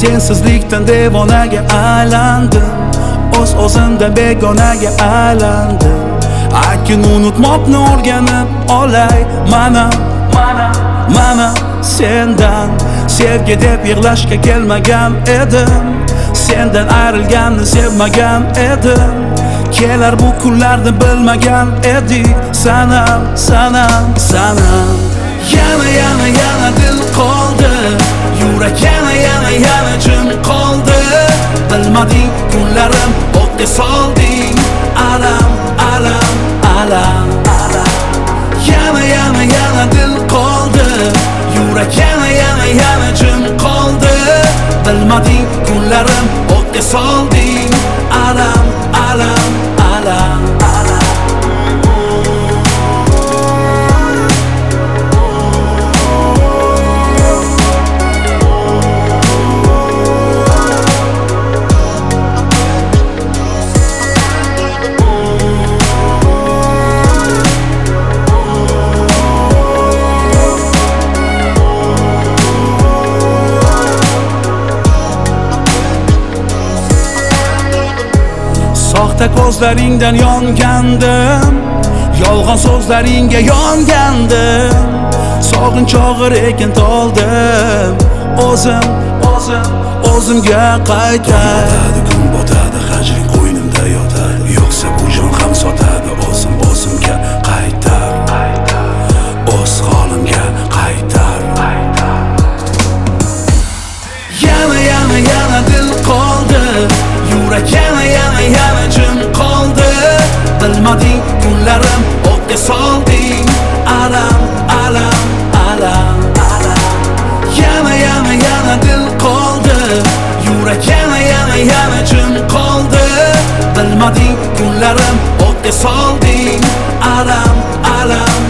Sensizlikdan devonaga aylandim, o'zimdan begonaga aylandim. Akin unutmoqni o'rganib olay mana sendan. Sevgi deb yig'lashga kelmagan edim, sendan ayrilganni sevmagan edim. Kelar bu kunlarni bilmagan edik. Sanam yana dil qoldi, yurak yana jim qoldi. Bilmading kunlarim o'tga solding, alam yana dil qoldi, yurak yana jim qoldi. Bilmading kunlarim o'tga solding, alam Soxta ko'zlaringdan yongandim, yolg'on so'zlaringga yongandim. Sog'inch og'ir ekan toldim, o'zimga qaytadi. Kun botadi, hajring qo'ynimda yotadi. Yo'qsa bu jon ham sotadi. O'zimga qaytar, o'z holimga qaytar. Yana dil qoldi, yurak yana jim qoldi. Bilmading kunlarim o'tga solding, alam yana dil qoldi, yurak yana jim qoldi. Bilmading kunlarim o'tga solding, alam